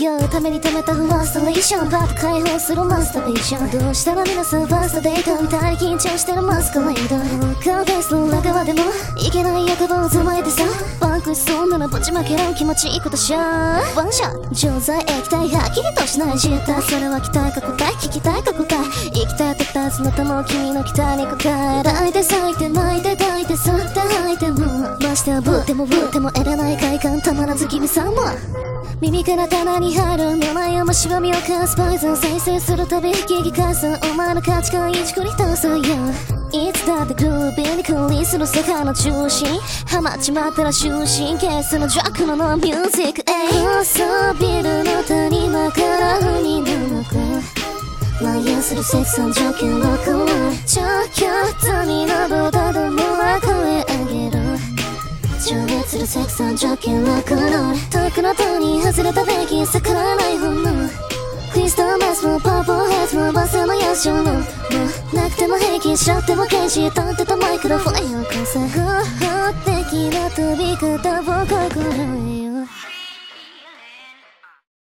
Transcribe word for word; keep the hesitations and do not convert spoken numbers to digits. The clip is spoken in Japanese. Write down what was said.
酔うために貯めたフラストレーションパッと解放するマスターベーションどうしたら皆さんファーストデートみたいに緊張してるマスカレードカーフェイスの中までもいけない役場を捕まえてさバンクしそうならぶちまける気持ちいいことしゃワンショット錠剤液体はっきりとしない実態それは期待か答え聞きたいか答え生きたって二つの玉を君の期待に応え抱いて咲いて泣いて抱いて吸って吐いてもましてはぶってもぶっても得れない快感たまらず君さんも耳から棚に入る悩ましばみをかすポイズン再生するたび聞き返すお前の価値観いじくり倒すよいつだってグルービーにクリする世界の中心ハマっちまったら終身ケースのジャックのノンミュージック高層ビルの谷間から海の中蔓延するセクサン条件ロックオン超強烈に登ったどもは声上げる超越するセクサン条件ロックオン遠くの塔に外れた電気逆らわない本能クリスタルマスもパープルヘッドもバスの野性のもうなくても平気しちゃっても刑事立ってたマイクロフォンよこせ合法的な飛び方を心得